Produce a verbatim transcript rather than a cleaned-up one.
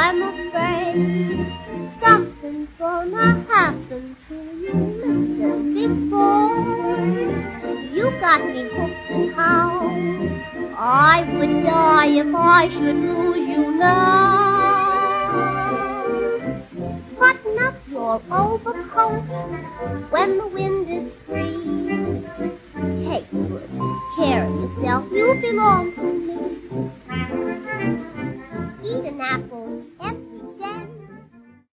I'm afraid something's gonna happen to you. Listen before you got me hooked and how I would die if I should lose you now. Button up your overcoat when the wind is free. Take good care of yourself. You belong